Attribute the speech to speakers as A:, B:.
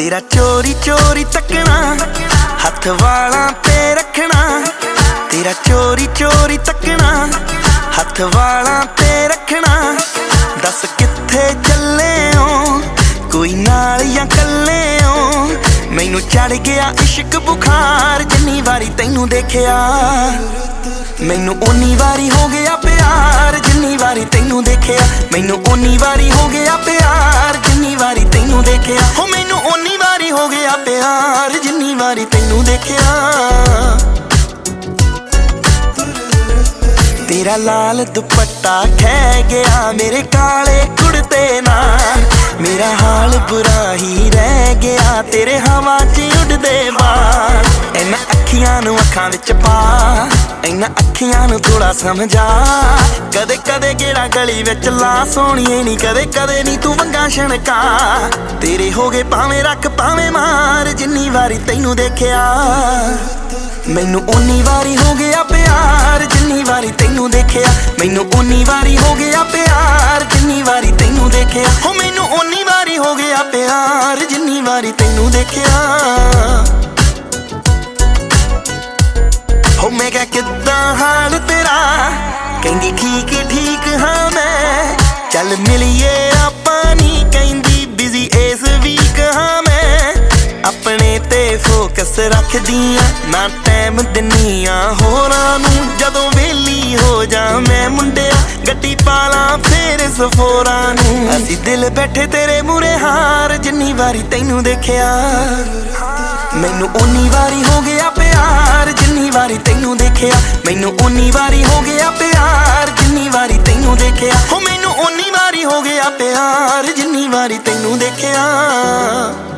A: तेरा चोरी चोरी तकना हथ वालां ते रखना। तेरा चोरी चोरी तकना हथ वालां ते रखना। दस कित्थे चले हो कोई नाल या कल्ले हो। मैनू चढ़ गया इश्क बुखार जिन्नी वारी तैनू देखिया। मैनू उन्नी वारी हो गया प्यार जिन्नी वारी तैनू देखिया। मैनू उन्नी वारी हो गया प्यार जिन्नी वारी तैनू देखिया। हो मैनू उन्नी वारी हो गया प्यार जिन्नी वारी तैनू देखिया। तेरा लाल दुपट्टा खह गया मेरे काले कुड़ते नाल। मेरा हाल बुरा ही रह गया तेरे हवा च उड़दे बाल। इन्हां अखियां नूं अखां विच पा इन्हां अखियां नूं थोड़ा समझा। कदे कदे गेड़ा गली विच ला सोहणीए नी कदे कदे नी तू वंगा छणका। तेरे हो गए भावें रख भावें मार जिन्नी वारी तैनू देखिया। मैनू उन्नी वारी हो गया प्यार जिन्नी वारी तैनू देखिया। मैनू उन्नी वारी हो गया प्यार जिन्नी वारी तैनू देखिया। हो मैनू उन्नी वारी हो गया प्यार जिन्नी वारी तैनू देखिया। हो मैं क्या किद्दां हाल तेरा कहंदी ठीक ठीक हाँ मैं। चल मिलिए आपां नी कहंदी बिजी इस वीक हाँ मैं। अपने ते फोकस रखदियां ना टाइम दिनिया होरां नूं। जदों वेली हो जा मैं मुंडिया गड्डी पाला फेर सफोरां नूं। असीं दिल बैठे तेरे मूरे हार जिन्नी वारी तैनू देखिया। मैनू उन्नी वारी हो गया प्यार जिन्नी वारी तैनू देखिया। मैनू उन्नी वारी हो गया प्यार जिन्नी वारी तैनू देखिया। हो मैनू उन्नी वारी हो गया प्यार जिन्नी वारी तैनू देखिया।